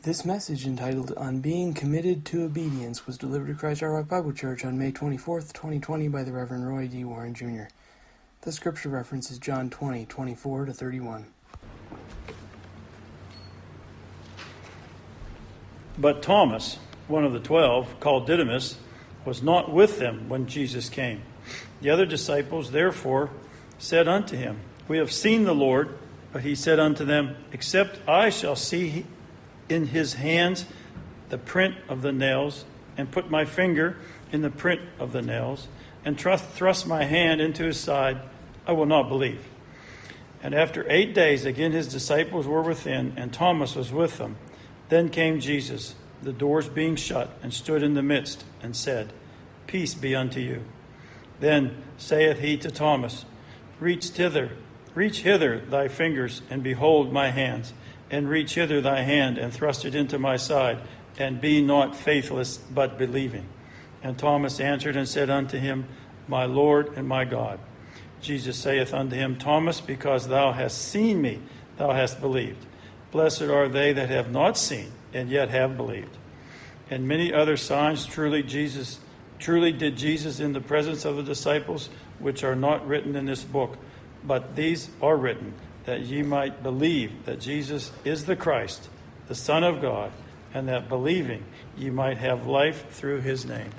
This message, entitled On Being Committed to Obedience, was delivered at Christ Our Rock Bible Church on May 24th, 2020 by the Reverend Roy D. Warren, Jr. The scripture reference is John 20:24-31. But Thomas, one of the 12, called Didymus, was not with them when Jesus came. The other disciples therefore said unto him, We have seen the Lord. But he said unto them, Except I shall see in his hands the print of the nails, and put my finger in the print of the nails, and thrust my hand into his side, I will not believe. And after 8 days again his disciples were within, and Thomas was with them. Then came Jesus, the doors being shut, and stood in the midst, and said, Peace be unto you. Then saith he to Thomas, Reach hither thy fingers, and behold my hands, and reach hither thy hand, and thrust it into my side, and be not faithless, but believing. And Thomas answered and said unto him, My Lord and my God. Jesus saith unto him, Thomas, because thou hast seen me, thou hast believed. Blessed are they that have not seen, and yet have believed. And many other signs truly did Jesus in the presence of the disciples, which are not written in this book. But these are written, that ye might believe that Jesus is the Christ, the Son of God, and that believing ye might have life through his name.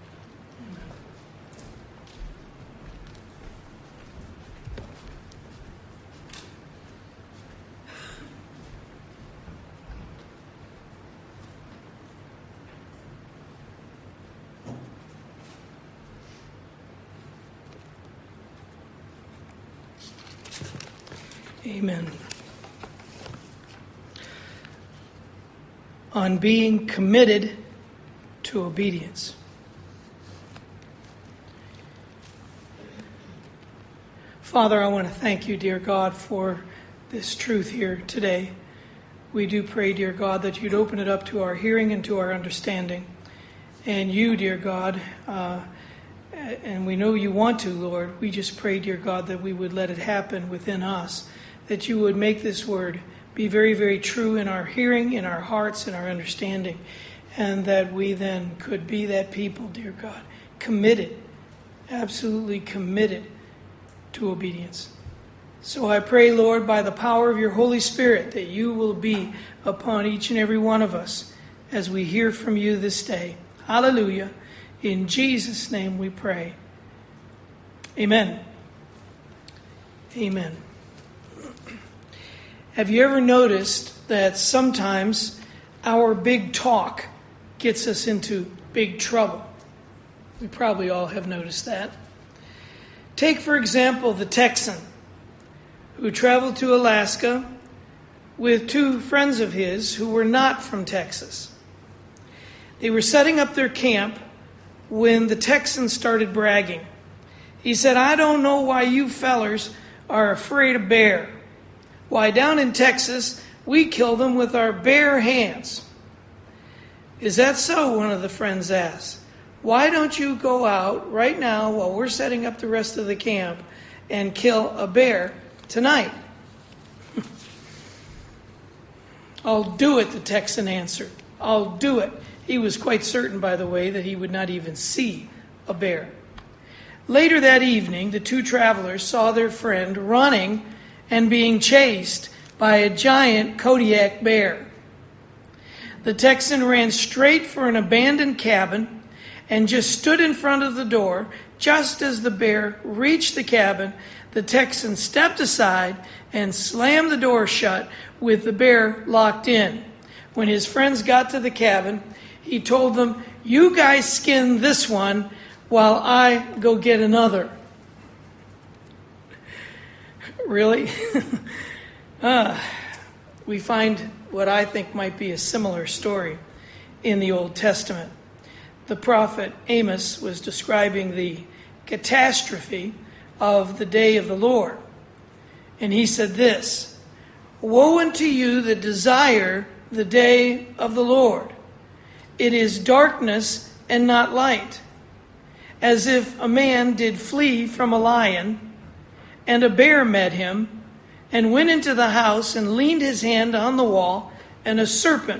Amen. On being committed to obedience. Father, I want to thank you, dear God, for this truth here today. We do pray, dear God, that you'd open it up to our hearing and to our understanding. And you, dear God, and we know you want to, Lord, we just pray, dear God, that we would let it happen within us, that you would make this word be very, very true in our hearing, in our hearts, in our understanding, and that we then could be that people, dear God, committed, absolutely committed to obedience. So I pray, Lord, by the power of your Holy Spirit, that you will be upon each and every one of us as we hear from you this day. Hallelujah. In Jesus' name we pray. Amen. Amen. Have you ever noticed that sometimes our big talk gets us into big trouble? We probably all have noticed that. Take, for example, the Texan who traveled to Alaska with two friends of his who were not from Texas. They were setting up their camp when the Texan started bragging. He said, I don't know why you fellers are afraid of bear. Why, down in Texas, we kill them with our bare hands. Is that so? One of the friends asked. Why don't you go out right now while we're setting up the rest of the camp and kill a bear tonight? I'll do it, the Texan answered. I'll do it. He was quite certain, by the way, that he would not even see a bear. Later that evening, the two travelers saw their friend running and being chased by a giant Kodiak bear. The Texan ran straight for an abandoned cabin and just stood in front of the door. Just as the bear reached the cabin, the Texan stepped aside and slammed the door shut with the bear locked in. When his friends got to the cabin, he told them, You guys skin this one while I go get another. Really? We find what I think might be a similar story in the Old Testament. The prophet Amos was describing the catastrophe of the day of the Lord. And he said this, Woe unto you that desire the day of the Lord. It is darkness and not light, as if a man did flee from a lion, and a bear met him, and went into the house and leaned his hand on the wall, and a serpent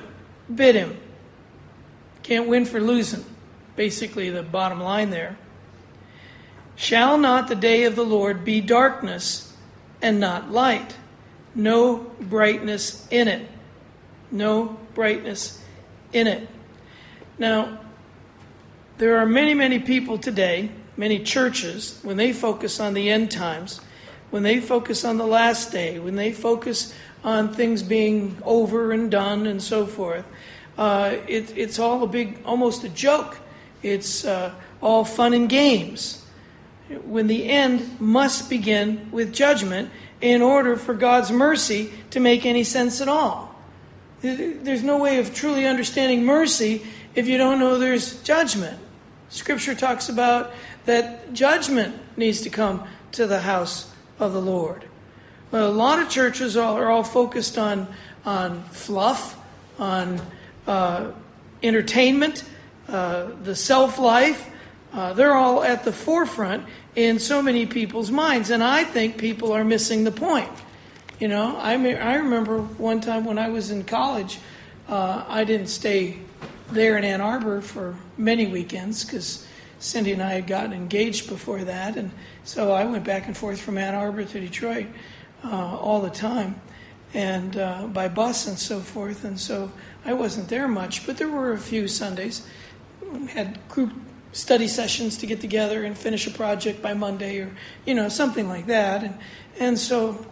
bid him. Can't win for losing. Basically the bottom line there. Shall not the day of the Lord be darkness and not light? No brightness in it. No brightness in it. Now, there are many, many people today, many churches, when they focus on the end times, when they focus on the last day, when they focus on things being over and done and so forth, it's all almost a joke. It's all fun and games. When the end must begin with judgment in order for God's mercy to make any sense at all. There's no way of truly understanding mercy if you don't know there's judgment. Scripture talks about that judgment needs to come to the house of the Lord. Well, a lot of churches are all focused on fluff, on entertainment, the self-life. They're all at the forefront in so many people's minds, and I think people are missing the point. You know, I remember one time when I was in college, I didn't stay there in Ann Arbor for many weekends because Cindy and I had gotten engaged before that, and so I went back and forth from Ann Arbor to Detroit all the time, and by bus and so forth, and so I wasn't there much, but there were a few Sundays. We had group study sessions to get together and finish a project by Monday, or something like that, and so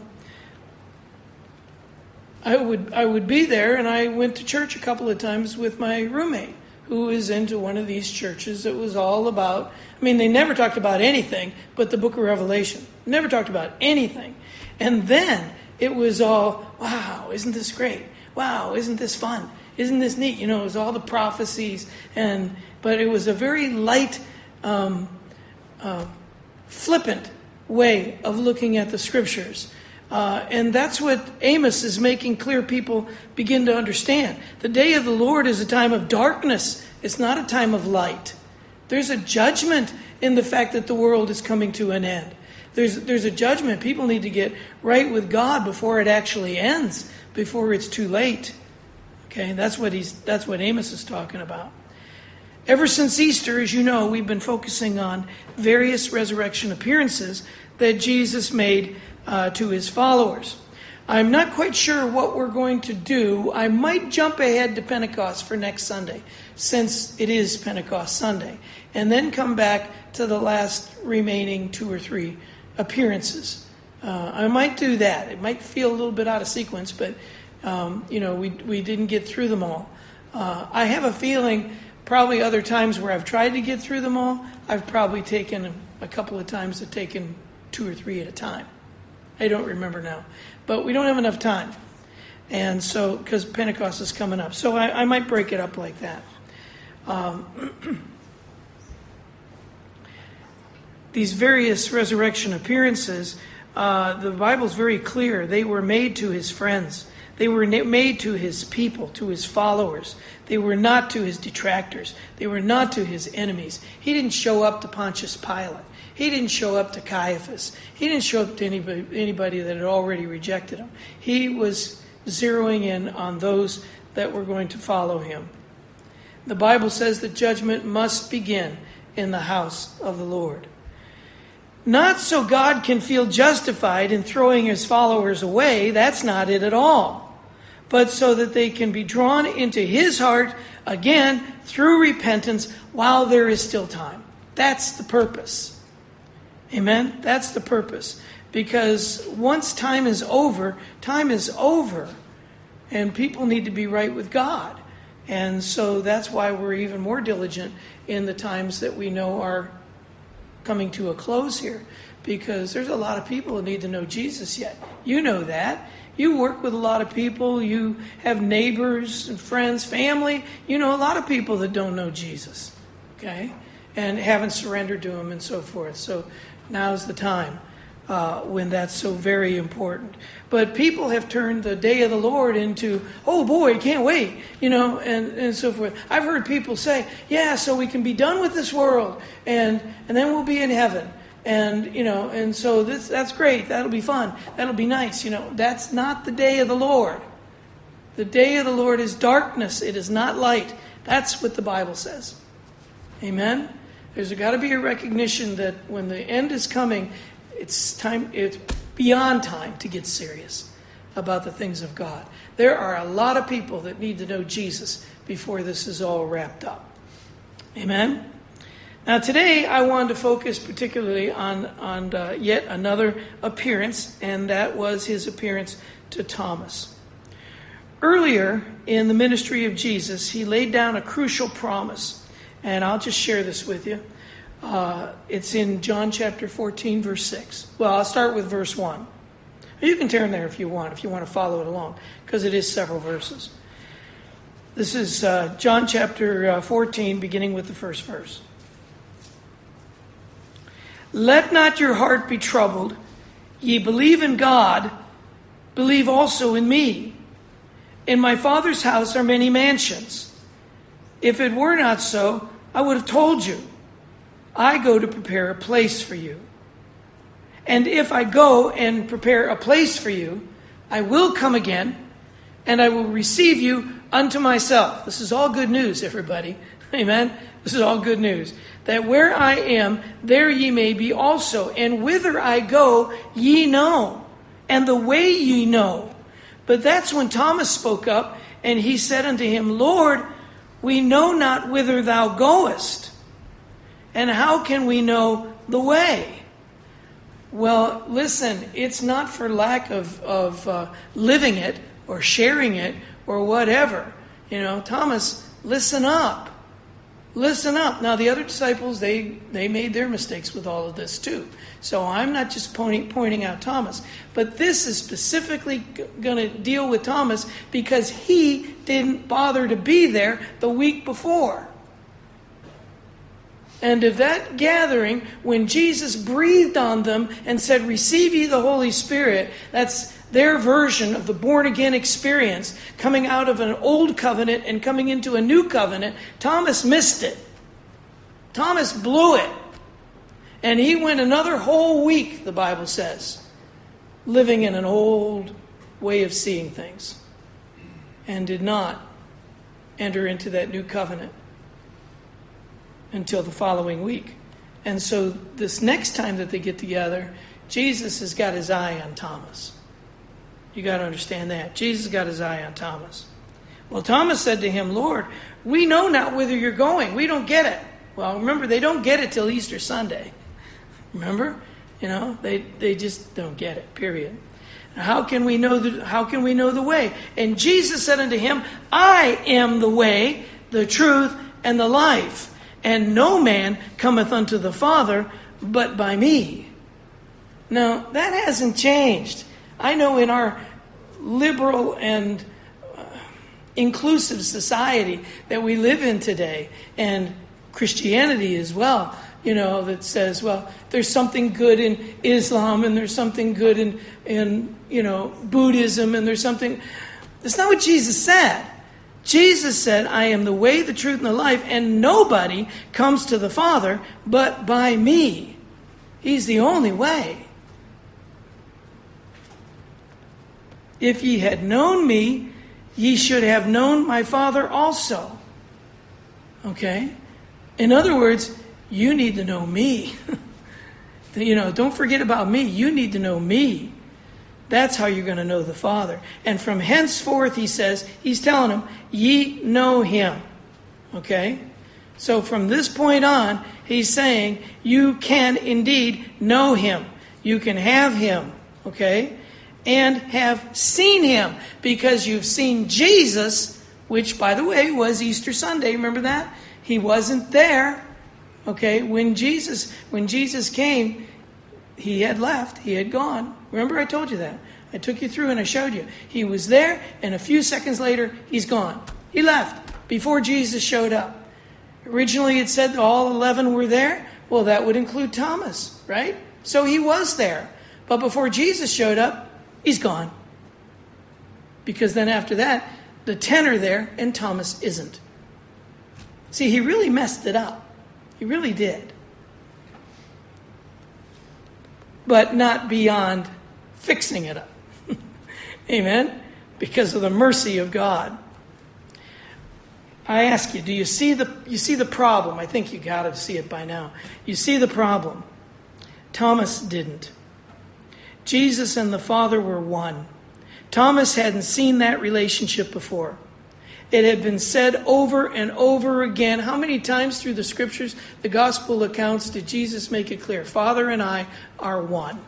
I would be there, and I went to church a couple of times with my roommate, who is into one of these churches that was all about, they never talked about anything but the book of Revelation. Never talked about anything. And then it was all, wow, isn't this great? Wow, isn't this fun? Isn't this neat? It was all the prophecies, but it was a very light, flippant way of looking at the Scriptures. And that's what Amos is making clear people begin to understand. The day of the Lord is a time of darkness. It's not a time of light. There's a judgment in the fact that the world is coming to an end. There's a judgment. People need to get right with God before it actually ends, before it's too late. Okay, that's what Amos is talking about. Ever since Easter, as you know, we've been focusing on various resurrection appearances that Jesus made to his followers. I'm not quite sure what we're going to do. I might jump ahead to Pentecost for next Sunday, since it is Pentecost Sunday, and then come back to the last remaining 2 or 3 appearances. I might do that. It might feel a little bit out of sequence, but we didn't get through them all. I have a feeling probably other times where I've tried to get through them all, I've probably taken a couple of times, I've taken 2 or 3 at a time. I don't remember now. But we don't have enough time. And so, because Pentecost is coming up. So I might break it up like that. These various resurrection appearances, the Bible's very clear. They were made to his friends. They were made to his people, to his followers. They were not to his detractors. They were not to his enemies. He didn't show up to Pontius Pilate. He didn't show up to Caiaphas. He didn't show up to anybody that had already rejected him. He was zeroing in on those that were going to follow him. The Bible says that judgment must begin in the house of the Lord. Not so God can feel justified in throwing his followers away. That's not it at all. But so that they can be drawn into his heart again through repentance while there is still time. That's the purpose. Amen? That's the purpose. Because once time is over. And people need to be right with God. And so that's why we're even more diligent in the times that we know are coming to a close here. Because there's a lot of people who need to know Jesus yet. You know that. You work with a lot of people. You have neighbors and friends, family. You know a lot of people that don't know Jesus. Okay? And haven't surrendered to him and so forth. So now's the time when that's so very important. But people have turned the day of the Lord into, oh boy, can't wait, and so forth. I've heard people say, yeah, so we can be done with this world, and then we'll be in heaven. And so that's great. That'll be fun. That'll be nice. That's not the day of the Lord. The day of the Lord is darkness. It is not light. That's what the Bible says. Amen? There's got to be a recognition that when the end is coming, it's beyond time to get serious about the things of God. There are a lot of people that need to know Jesus before this is all wrapped up. Amen? Now today I wanted to focus particularly on yet another appearance, and that was his appearance to Thomas. Earlier in the ministry of Jesus, he laid down a crucial promise, and I'll just share this with you. It's in John chapter 14, verse 6. Well, I'll start with verse 1. You can turn there if you want to follow it along, because it is several verses. This is John chapter 14, beginning with the first verse. Let not your heart be troubled. Ye believe in God, believe also in me. In my Father's house are many mansions. If it were not so, I would have told you. I go to prepare a place for you. And if I go and prepare a place for you, I will come again, and I will receive you unto myself. This is all good news, everybody. Amen? This is all good news. That where I am, there ye may be also. And whither I go, ye know. And the way ye know. But that's when Thomas spoke up, and he said unto him, Lord, we know not whither thou goest. And how can we know the way? Well, listen, it's not for lack of living it or sharing it or whatever. Thomas, listen up. Listen up. Now, the other disciples, they made their mistakes with all of this too. So I'm not just pointing out Thomas. But this is specifically going to deal with Thomas because he didn't bother to be there the week before. And of that gathering, when Jesus breathed on them and said, receive ye the Holy Spirit, that's their version of the born-again experience, coming out of an old covenant and coming into a new covenant, Thomas missed it. Thomas blew it. And he went another whole week, the Bible says, living in an old way of seeing things, and did not enter into that new covenant until the following week. And so this next time that they get together, Jesus has got his eye on Thomas. You got to understand that. Jesus got his eye on Thomas. Well, Thomas said to him, Lord, we know not whither you're going. We don't get it. Well, remember, they don't get it till Easter Sunday. Remember? They just don't get it, period. How can we know the way? And Jesus said unto him, I am the way, the truth, and the life. And no man cometh unto the Father but by me. Now, that hasn't changed. I know in our liberal and inclusive society that we live in today, and Christianity as well, that says, well, there's something good in Islam, and there's something good in Buddhism, and there's something. That's not what Jesus said. Jesus said, I am the way, the truth, and the life, and nobody comes to the Father but by me. He's the only way. If ye had known me, ye should have known my Father also. Okay? In other words, you need to know me. Don't forget about me. You need to know me. That's how you're going to know the Father. And from henceforth, he says, he's telling them, ye know him. Okay? So from this point on, he's saying, you can indeed know him. You can have him. Okay? And have seen him. Because you've seen Jesus, which, by the way, was Easter Sunday. Remember that? He wasn't there. Okay? When Jesus came, he had left. He had gone. Remember I told you that. I took you through and I showed you. He was there, and a few seconds later, he's gone. He left before Jesus showed up. Originally it said all 11 were there. Well, that would include Thomas, right? So he was there. But before Jesus showed up, he's gone. Because then after that, the 10 are there and Thomas isn't. See, he really messed it up. He really did. But not beyond fixing it up. Amen? because of the mercy of God. I ask you, do you see the problem? I think you got to see it by now. You see the problem. Thomas didn't. Jesus and the Father were one. Thomas hadn't seen that relationship before. It had been said over and over again. How many times through the scriptures, the gospel accounts, did Jesus make it clear? Father and I are one.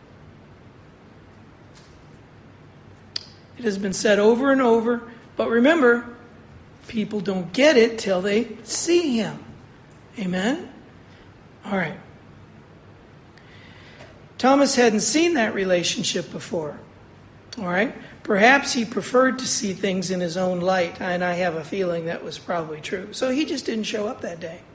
It has been said over and over, but remember, people don't get it till they see him. Amen? All right. Thomas hadn't seen that relationship before. All right? Perhaps he preferred to see things in his own light, and I have a feeling that was probably true. So he just didn't show up that day,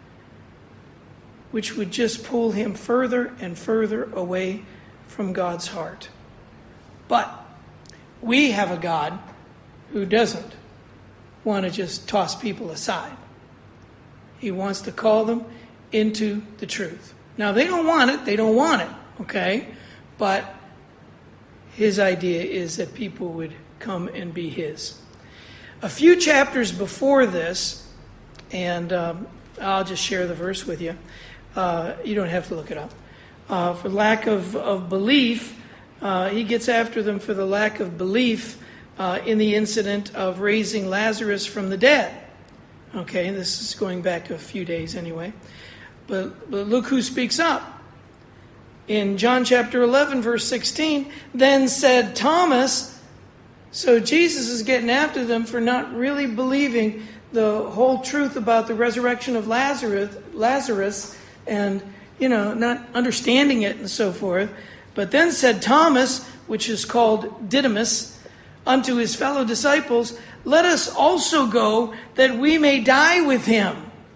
which would just pull him further and further away from God's heart. But we have a God who doesn't want to just toss people aside. He wants to call them into the truth. Now, they don't want it, okay? But his idea is that people would come and be his. A few chapters before this, and I'll just share the verse with you. You don't have to look it up. For lack of belief, he gets after them for the lack of belief in the incident of raising Lazarus from the dead. Okay, this is going back a few days anyway. But look who speaks up. In John chapter 11, verse 16, then said Thomas, so Jesus is getting after them for not really believing the whole truth about the resurrection of Lazarus and, not understanding it and so forth. But then said Thomas, which is called Didymus, unto his fellow disciples, let us also go that we may die with him.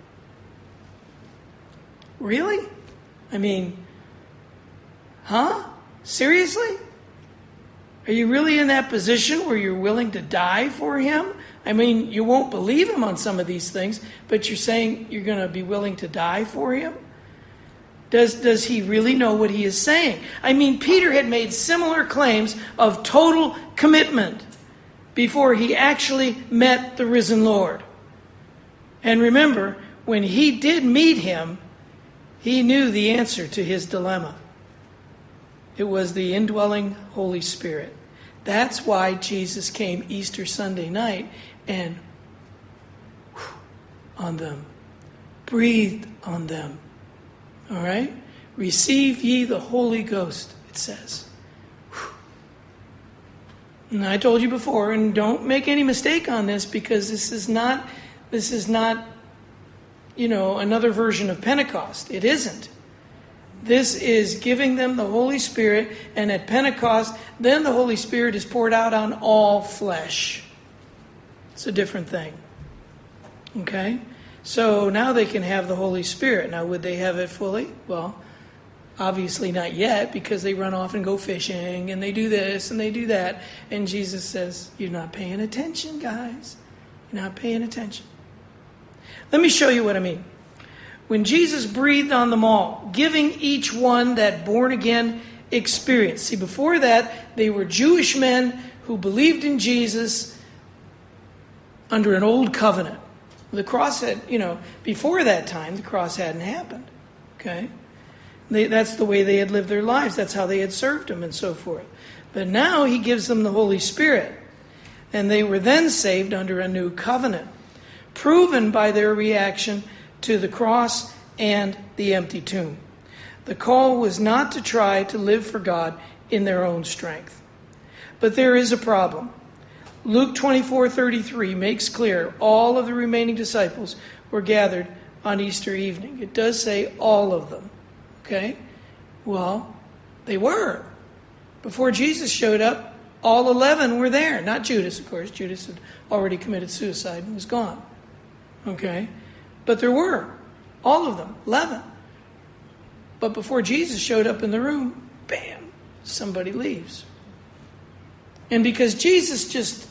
Really? Seriously? Are you really in that position where you're willing to die for him? You won't believe him on some of these things, but you're saying you're going to be willing to die for him? Does he really know what he is saying? Peter had made similar claims of total commitment before he actually met the risen Lord. And remember, when he did meet him, he knew the answer to his dilemma. It was the indwelling Holy Spirit. That's why Jesus came Easter Sunday night and on them, breathed on them. All right? Receive ye the Holy Ghost, it says. And I told you before, and don't make any mistake on this, because this is not another version of Pentecost. It isn't. This is giving them the Holy Spirit, and at Pentecost, then the Holy Spirit is poured out on all flesh. It's a different thing. Okay? So now they can have the Holy Spirit. Now, would they have it fully? Well, obviously not yet, because they run off and go fishing, and they do this, and they do that. And Jesus says, you're not paying attention, guys. You're not paying attention. Let me show you what I mean. When Jesus breathed on them all, giving each one that born-again experience. See, before that, they were Jewish men who believed in Jesus under an old covenant. The cross had, before that time, the cross hadn't happened. Okay? That's the way they had lived their lives. That's how they had served him and so forth. But now he gives them the Holy Spirit. And they were then saved under a new covenant, proven by their reaction to the cross and the empty tomb. The call was not to try to live for God in their own strength. But there is a problem. Luke 24:33 makes clear all of the remaining disciples were gathered on Easter evening. It does say all of them. Okay? Well, they were. Before Jesus showed up, all 11 were there. Not Judas, of course. Judas had already committed suicide and was gone. Okay? But there were. All of them. 11. But before Jesus showed up in the room, bam, somebody leaves. And because Jesus just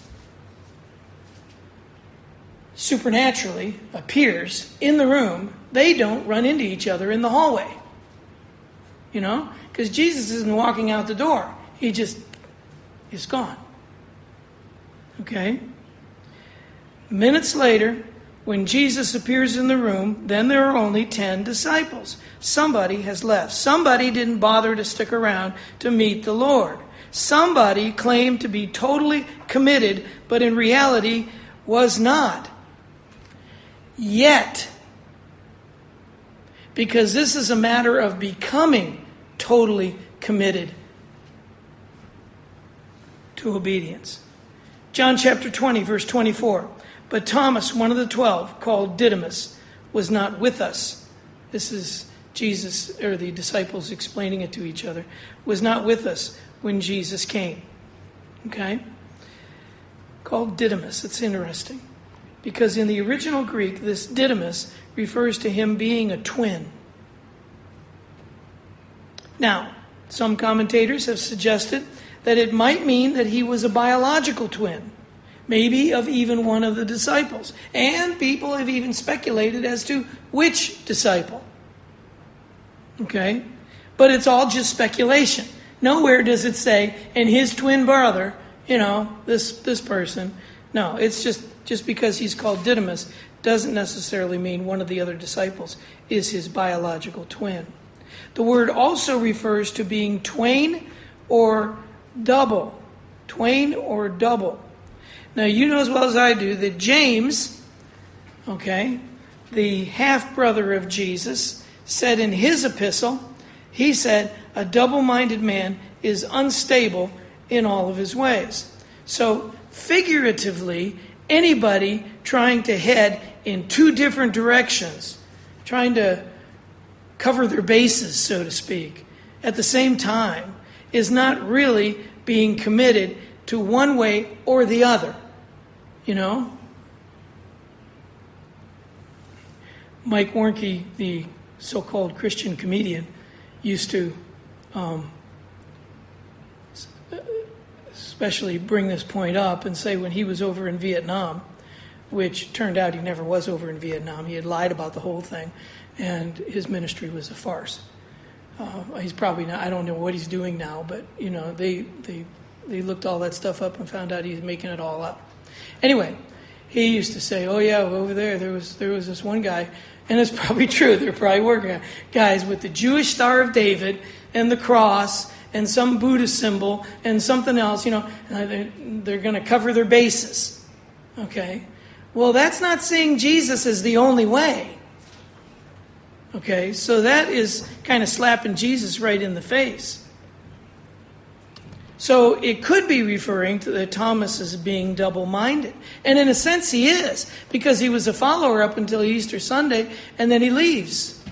supernaturally appears in the room, they don't run into each other in the hallway. Because Jesus isn't walking out the door. He just is gone. Okay? Minutes later, when Jesus appears in the room, then there are only 10 disciples. Somebody has left. Somebody didn't bother to stick around to meet the Lord. Somebody claimed to be totally committed, but in reality was not. Yet, because this is a matter of becoming totally committed to obedience. John chapter 20, verse 24. But Thomas, one of the 12, called Didymus, was not with us. This is Jesus, or the disciples explaining it to each other. Was not with us when Jesus came. Okay? Called Didymus. It's interesting. Because in the original Greek, this Didymus refers to him being a twin. Now, some commentators have suggested that it might mean that he was a biological twin, maybe of even one of the disciples. And people have even speculated as to which disciple. Okay? But it's all just speculation. Nowhere does it say, and his twin brother, this person. No, it's just because he's called Didymus doesn't necessarily mean one of the other disciples is his biological twin. The word also refers to being twain or double. Twain or double. Now, you know as well as I do that James, the half-brother of Jesus, said in his epistle, he said, a double-minded man is unstable in all of his ways. So, figuratively, anybody trying to head in two different directions, trying to cover their bases, so to speak, at the same time, is not really being committed to one way or the other. Mike Warnke, the so-called Christian comedian, used to especially bring this point up and say when he was over in Vietnam, which turned out he never was over in Vietnam. He had lied about the whole thing, and his ministry was a farce. He's probably not, I don't know what he's doing now, but, they looked all that stuff up and found out he's making it all up. Anyway, he used to say, over there was this one guy, and it's probably true, there probably were guys with the Jewish Star of David and the cross and some Buddhist symbol and something else, they're going to cover their bases. Okay? Well, that's not seeing Jesus as the only way. Okay? So that is kind of slapping Jesus right in the face. So it could be referring to that Thomas as being double-minded. And in a sense he is, because he was a follower up until Easter Sunday, and then he leaves.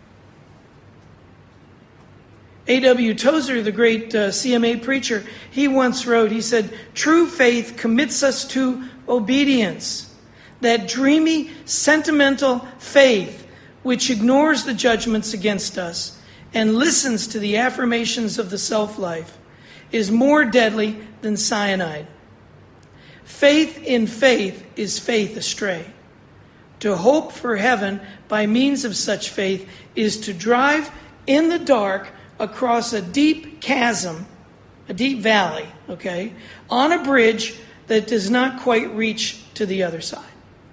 A.W. Tozer, the great CMA preacher, he once wrote, he said, true faith commits us to obedience. That dreamy, sentimental faith which ignores the judgments against us and listens to the affirmations of the self-life is more deadly than cyanide. Faith in faith is faith astray. To hope for heaven by means of such faith is to drive in the dark across a deep chasm, a deep valley, on a bridge that does not quite reach to the other side.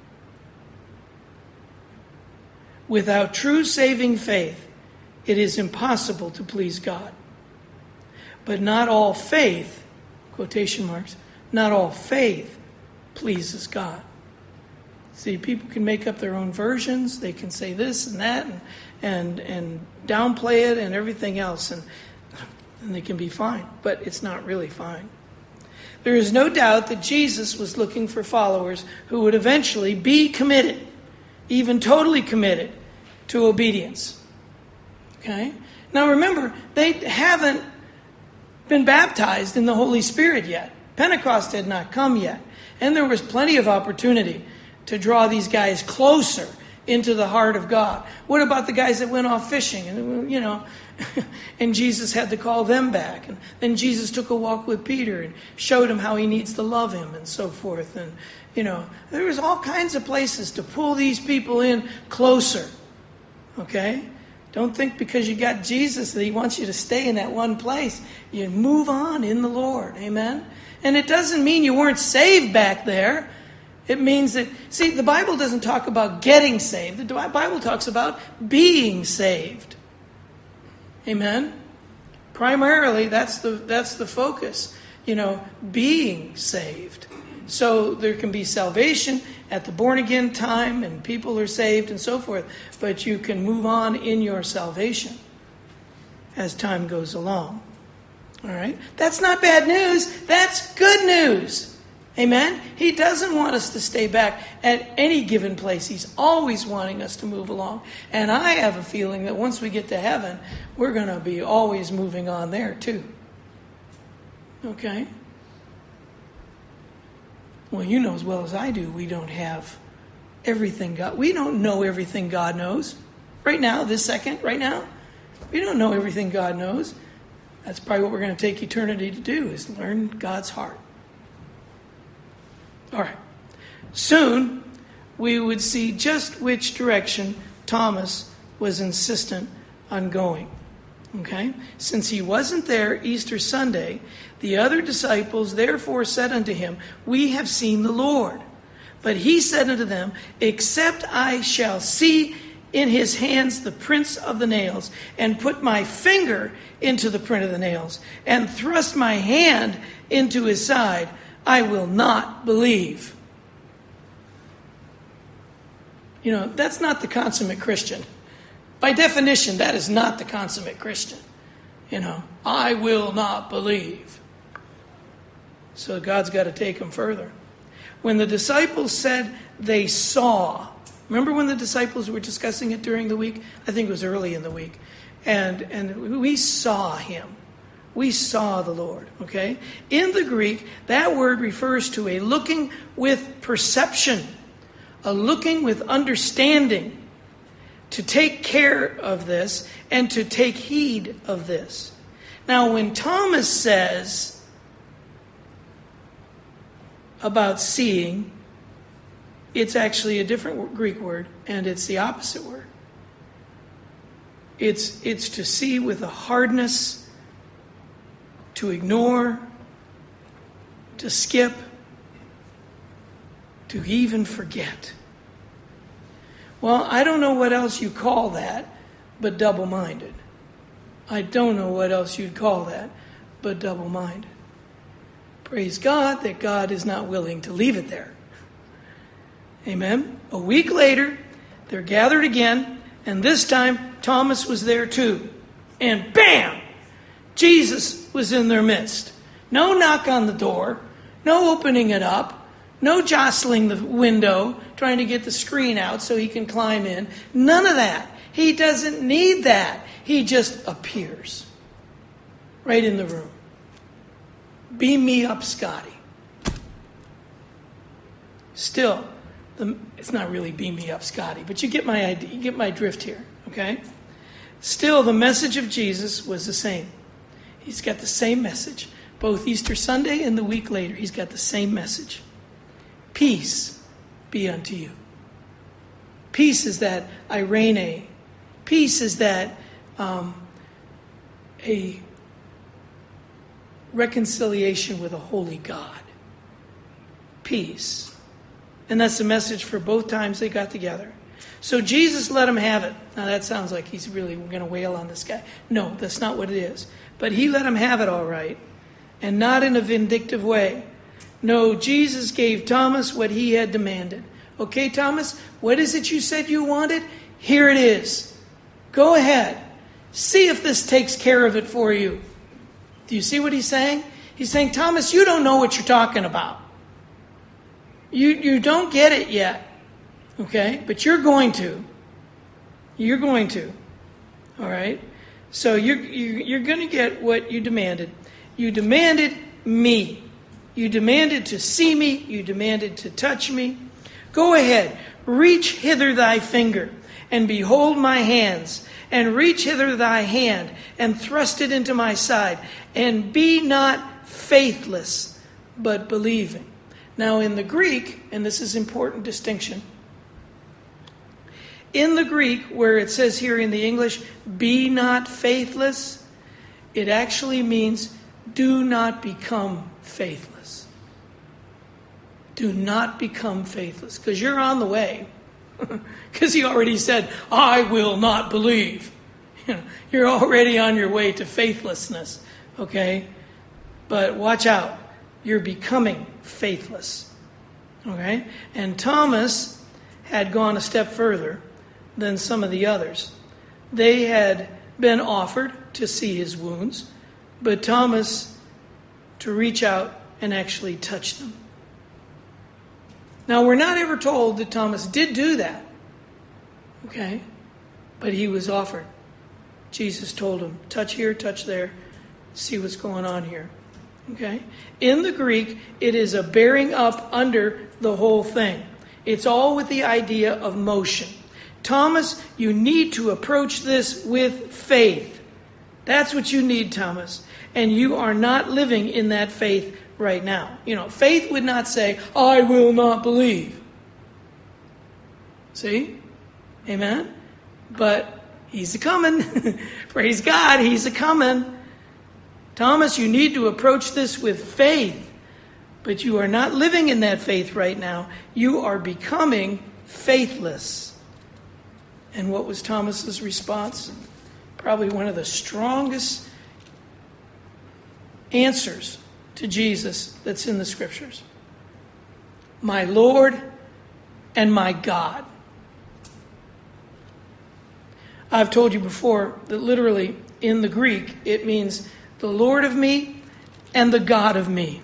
Without true saving faith, it is impossible to please God. But not all faith, quotation marks, not all faith pleases God. See, people can make up their own versions. They can say this and that and downplay it and everything else. And they can be fine, but it's not really fine. There is no doubt that Jesus was looking for followers who would eventually be committed, even totally committed to obedience. Okay? Now remember, they haven't been baptized in the Holy Spirit yet. Pentecost had not come yet. And there was plenty of opportunity to draw these guys closer into the heart of God. What about the guys that went off fishing? And, and Jesus had to call them back. And then Jesus took a walk with Peter and showed him how he needs to love him and so forth. And, there was all kinds of places to pull these people in closer. Okay? Don't think because you got Jesus that he wants you to stay in that one place. You move on in the Lord. Amen? And it doesn't mean you weren't saved back there. It means that, see, the Bible doesn't talk about getting saved. The Bible talks about being saved. Amen? Primarily, that's the focus. Being saved. So there can be salvation at the born-again time, and people are saved and so forth. But you can move on in your salvation as time goes along. All right? That's not bad news. That's good news. Amen? He doesn't want us to stay back at any given place. He's always wanting us to move along. And I have a feeling that once we get to heaven, we're going to be always moving on there too. Okay? Well, you know as well as I do, we don't have everything God... We don't know everything God knows. Right now, this second, right now, we don't know everything God knows. That's probably what we're going to take eternity to do, is learn God's heart. All right. Soon, we would see just which direction Thomas was insistent on going. Okay? Since he wasn't there Easter Sunday, the other disciples therefore said unto him, We have seen the Lord. But he said unto them, Except I shall see in his hands the prints of the nails, and put my finger into the print of the nails, and thrust my hand into his side, I will not believe. That's not the consummate Christian. By definition, that is not the consummate Christian. I will not believe. So God's got to take them further. When the disciples said they saw, remember when the disciples were discussing it during the week? I think it was early in the week. And we saw him. We saw the Lord, okay? In the Greek, that word refers to a looking with perception, a looking with understanding, to take care of this and to take heed of this. Now, when Thomas says about seeing, it's actually a different Greek word, and it's the opposite word. It's to see with a hardness, to ignore, to skip, to even forget. Well, I don't know what else you call that but double-minded. I don't know what else you'd call that but double-minded. Praise God that God is not willing to leave it there. Amen? A week later, they're gathered again, and this time Thomas was there too. And bam! Jesus was in their midst. No knock on the door, no opening it up, no jostling the window, trying to get the screen out so he can climb in. None of that. He doesn't need that. He just appears right in the room. Beam me up, Scotty. Still, it's not really beam me up, Scotty, but you get my idea, you get my drift here, okay? Still, the message of Jesus was the same. He's got the same message. Both Easter Sunday and the week later, he's got the same message. Peace be unto you. Peace is that irene. Peace is that a reconciliation with a holy God. Peace. And that's the message for both times they got together. So Jesus let him have it. Now that sounds like he's really going to wail on this guy. No, that's not what it is. But he let him have it all right. And not in a vindictive way. No, Jesus gave Thomas what he had demanded. Okay, Thomas, what is it you said you wanted? Here it is. Go ahead. See if this takes care of it for you. Do you see what he's saying? He's saying, Thomas, you don't know what you're talking about. You don't get it yet. Okay? But you're going to. You're going to. All right? So you're going to get what you demanded. You demanded me. You demanded to see me. You demanded to touch me. Go ahead. Reach hither thy finger, and behold my hands. And reach hither thy hand, and thrust it into my side. And be not faithless, but believing. Now in the Greek, and this is important distinction, In the Greek, where it says here in the English, be not faithless, it actually means do not become faithless. Do not become faithless, because you're on the way. Because he already said, I will not believe. You're already on your way to faithlessness, okay? But watch out. You're becoming faithless, okay? And Thomas had gone a step further than some of the others. They had been offered to see his wounds, but Thomas to reach out and actually touch them. Now, we're not ever told that Thomas did do that, okay? But he was offered. Jesus told him, touch here, touch there, see what's going on here, okay? In the Greek, it is a bearing up under the whole thing. It's all with the idea of motion. Thomas, you need to approach this with faith. That's what you need, Thomas. And you are not living in that faith right now. Faith would not say, I will not believe. See? Amen? But he's a-coming. Praise God, he's a-coming. Thomas, you need to approach this with faith. But you are not living in that faith right now. You are becoming faithless. And what was Thomas's response? Probably one of the strongest answers to Jesus that's in the Scriptures. My Lord and my God. I've told you before that literally in the Greek it means the Lord of me and the God of me.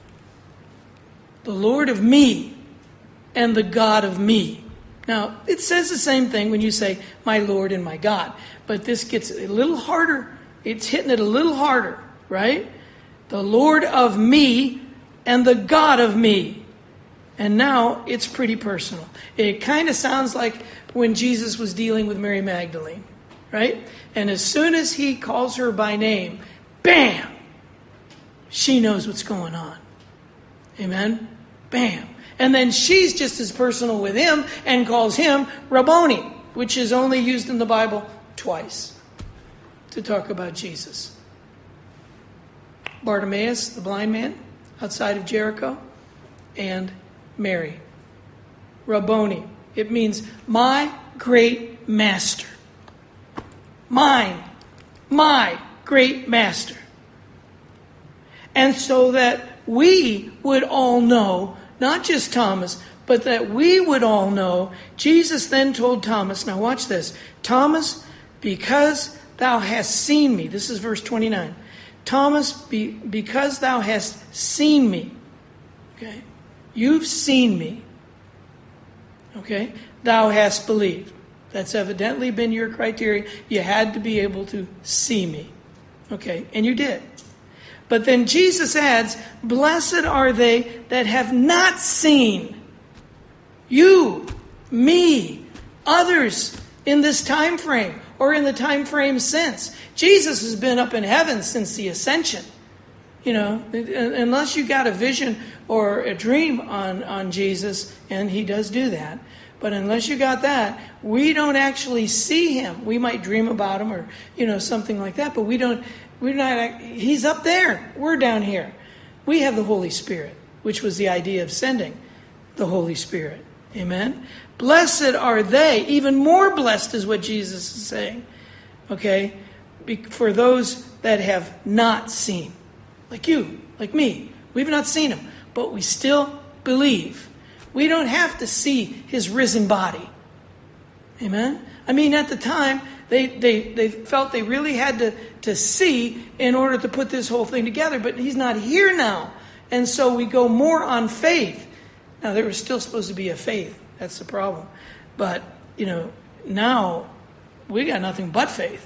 The Lord of me and the God of me. Now, it says the same thing when you say my Lord and my God, but this gets a little harder. It's hitting it a little harder, right? The Lord of me and the God of me. And now it's pretty personal. It kind of sounds like when Jesus was dealing with Mary Magdalene, right? And as soon as he calls her by name, bam, she knows what's going on. Amen? Bam. And then she's just as personal with him and calls him Rabboni, which is only used in the Bible twice to talk about Jesus. Bartimaeus, the blind man, outside of Jericho, and Mary. Rabboni. It means my great master. Mine. My great master. And so that we would all know, not just Thomas, but that we would all know, Jesus then told Thomas, now watch this, Thomas, because thou hast seen me, this is verse 29, Thomas, because thou hast seen me, okay, you've seen me, okay, thou hast believed. That's evidently been your criteria. You had to be able to see me, okay, and you did. But then Jesus adds, blessed are they that have not seen. You, me, others in this time frame or in the time frame since. Jesus has been up in heaven since the ascension. Unless you got a vision or a dream on Jesus, and he does do that. But unless you got that, we don't actually see him. We might dream about him or, something like that, but he's up there. We're down here. We have the Holy Spirit, which was the idea of sending the Holy Spirit. Amen? Blessed are they. Even more blessed is what Jesus is saying. Okay? For those that have not seen. Like you, like me. We've not seen him, but we still believe. We don't have to see his risen body. Amen? I mean, at the time, they felt they really had to see in order to put this whole thing together. But he's not here now. And so we go more on faith. Now, there was still supposed to be a faith. That's the problem. But, now we got nothing but faith.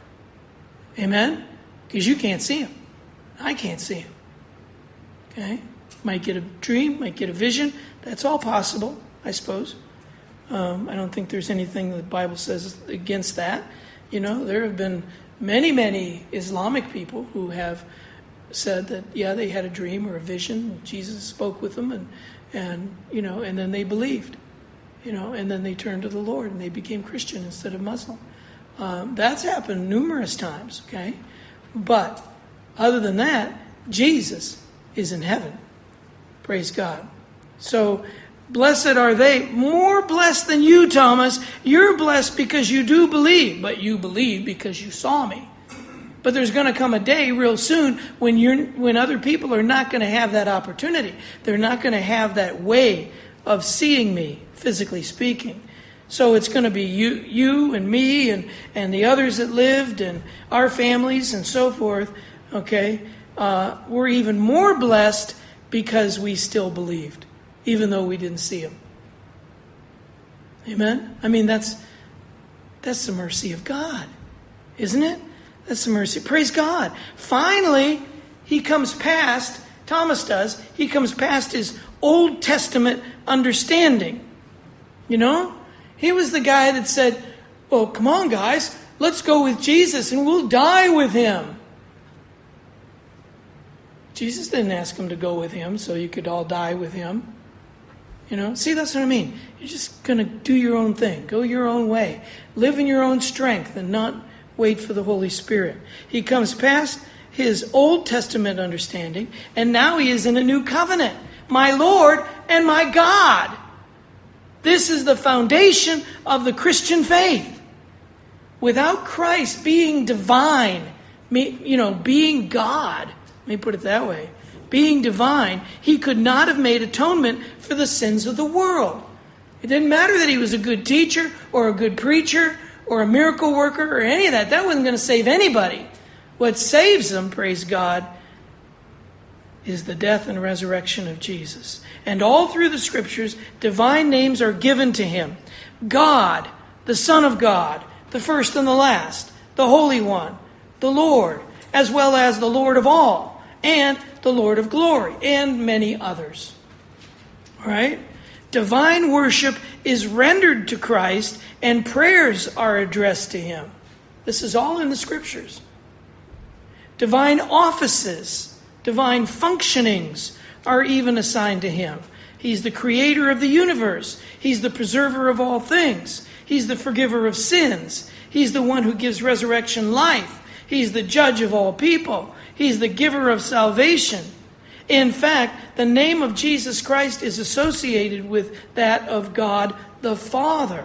Amen? Because you can't see him. I can't see him. Okay? Might get a dream, might get a vision. That's all possible, I suppose. I don't think there's anything the Bible says against that. There have been many, many Islamic people who have said that, they had a dream or a vision. Jesus spoke with them and then they believed. and then they turned to the Lord and they became Christian instead of Muslim. That's happened numerous times, okay? But other than that, Jesus is in heaven. Praise God. So, blessed are they, more blessed than you, Thomas. You're blessed because you do believe, but you believe because you saw me. But there's going to come a day real soon when other people are not going to have that opportunity. They're not going to have that way of seeing me, physically speaking. So it's going to be you and me and the others that lived and our families and so forth. Okay, we're even more blessed because we still believed, even though we didn't see him. Amen? I mean, that's the mercy of God, isn't it? That's the mercy. Praise God. Finally, he comes past, Thomas does, he comes past his Old Testament understanding. He was the guy that said, well, come on, guys, let's go with Jesus and we'll die with him. Jesus didn't ask him to go with him so you could all die with him. See, that's what I mean. You're just going to do your own thing. Go your own way. Live in your own strength and not wait for the Holy Spirit. He comes past his Old Testament understanding, and now he is in a new covenant. My Lord and my God. This is the foundation of the Christian faith. Without Christ being divine, being God, let me put it that way, being divine, he could not have made atonement for the sins of the world. It didn't matter that he was a good teacher or a good preacher or a miracle worker or any of that. That wasn't going to save anybody. What saves them, praise God, is the death and resurrection of Jesus. And all through the Scriptures, divine names are given to him. God, the Son of God, the first and the last, the Holy One, the Lord, as well as the Lord of all, and the Lord of glory, and many others. All right? Divine worship is rendered to Christ, and prayers are addressed to him. This is all in the Scriptures. Divine offices, divine functionings are even assigned to him. He's the creator of the universe. He's the preserver of all things. He's the forgiver of sins. He's the one who gives resurrection life. He's the judge of all people. He's the giver of salvation. In fact, the name of Jesus Christ is associated with that of God the Father.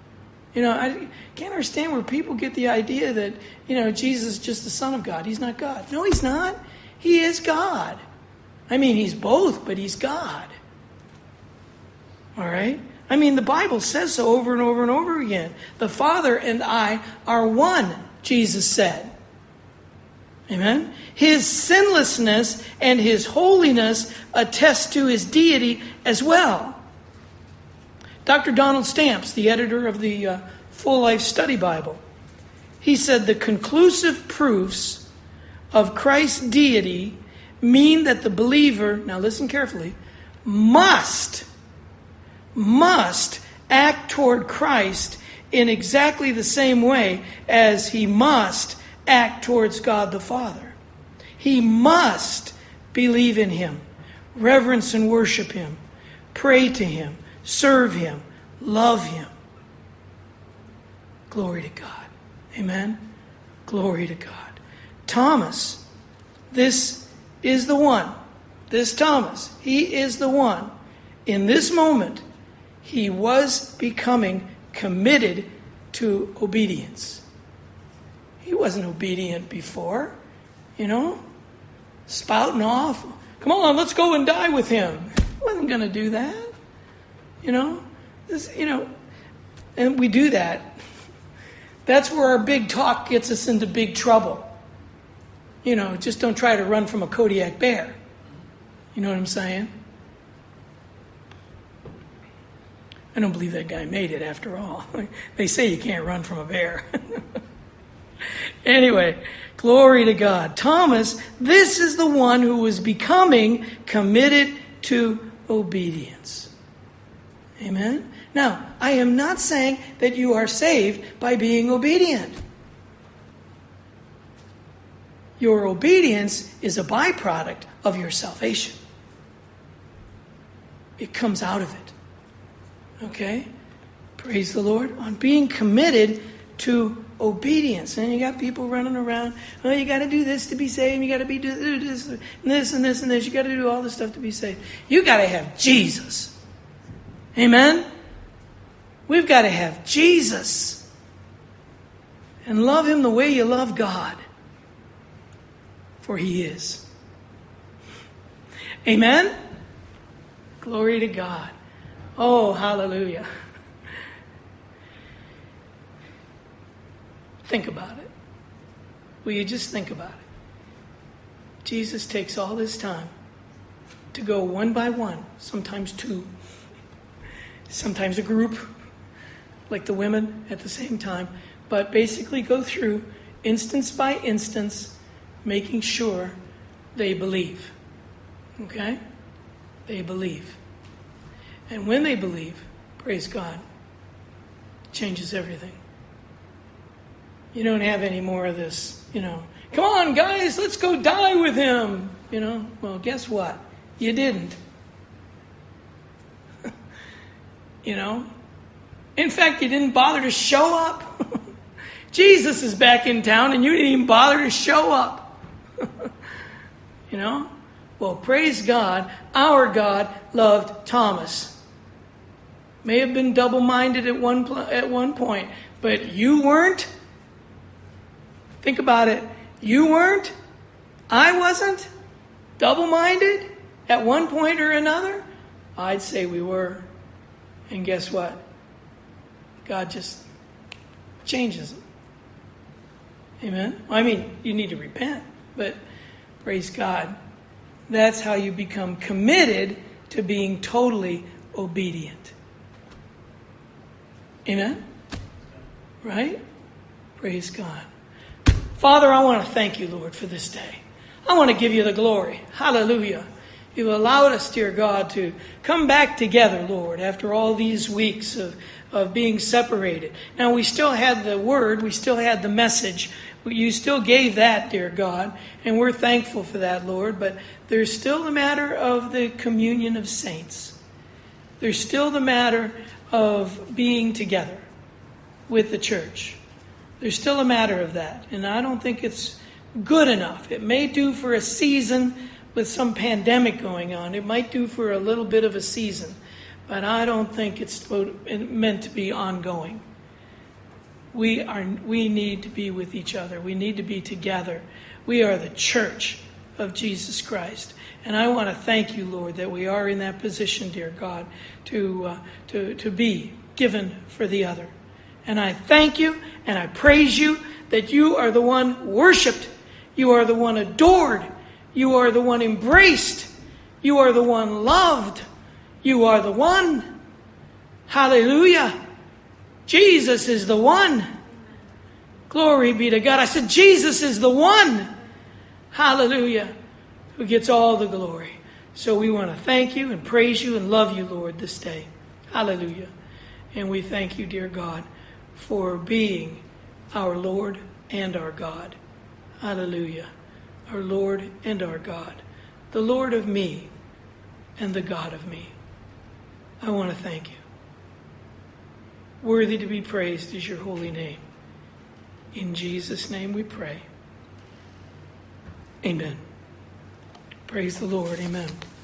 I can't understand where people get the idea that, Jesus is just the Son of God. He's not God. No, he's not. He is God. I mean, he's both, but he's God. All right? I mean, the Bible says so over and over and over again. The Father and I are one, Jesus said. Amen? His sinlessness and his holiness attest to his deity as well. Dr. Donald Stamps, the editor of the Full Life Study Bible, he said the conclusive proofs of Christ's deity mean that the believer, now listen carefully, must act toward Christ in exactly the same way as he must act towards God the Father. He must believe in him, reverence and worship him, pray to him, serve him, love him. Glory to God. Amen? Glory to God. Thomas, this is the one. This Thomas, he is the one. In this moment, he was becoming committed to obedience. He wasn't obedient before, spouting off. Come on, let's go and die with him. He wasn't going to do that. And we do that. That's where our big talk gets us into big trouble. Just don't try to run from a Kodiak bear. You know what I'm saying? I don't believe that guy made it after all. They say you can't run from a bear. Anyway, glory to God. Thomas, this is the one who was becoming committed to obedience. Amen? Now, I am not saying that you are saved by being obedient. Your obedience is a byproduct of your salvation. It comes out of it. Okay? Praise the Lord. On being committed to obedience. And you got people running around, oh, you got to do this to be saved. You got to do this and this and this and this. You got to do all this stuff to be saved. You got to have Jesus. Amen? We've got to have Jesus. And love Him the way you love God. For He is. Amen? Glory to God. Oh, hallelujah. Think about it. Will you just think about it? Jesus takes all this time to go one by one, sometimes two, sometimes a group, like the women at the same time, but basically go through instance by instance, making sure they believe. Okay? They believe. And when they believe, praise God, it changes everything. You don't have any more of this, come on, guys, let's go die with him. Well, guess what? You didn't. In fact, you didn't bother to show up. Jesus is back in town and you didn't even bother to show up. Well, praise God, our God loved Thomas. May have been double-minded at one point, but you weren't. Think about it. You weren't. I wasn't. Double-minded at one point or another. I'd say we were. And guess what? God just changes them. Amen? I mean, you need to repent, but praise God. That's how you become committed to being totally obedient. Amen? Right? Praise God. Father, I want to thank you, Lord, for this day. I want to give you the glory. Hallelujah. You've allowed us, dear God, to come back together, Lord, after all these weeks of being separated. Now, we still had the word. We still had the message. You still gave that, dear God, and we're thankful for that, Lord. But there's still the matter of the communion of saints. There's still the matter of being together with the church. There's still a matter of that. And I don't think it's good enough. It may do for a season with some pandemic going on. It might do for a little bit of a season. But I don't think it's meant to be ongoing. We need to be with each other. We need to be together. We are the church of Jesus Christ. And I want to thank you, Lord, that we are in that position, dear God, to be given for the other. And I thank you and I praise you that you are the one worshipped. You are the one adored. You are the one embraced. You are the one loved. You are the one. Hallelujah. Jesus is the one. Glory be to God. I said Jesus is the one. Hallelujah. Who gets all the glory. So we want to thank you and praise you and love you, Lord, this day. Hallelujah. And we thank you, dear God, for being our Lord and our God. Hallelujah. Our Lord and our God. The Lord of me and the God of me. I want to thank you. Worthy to be praised is your holy name. In Jesus' name we pray. Amen. Praise the Lord. Amen.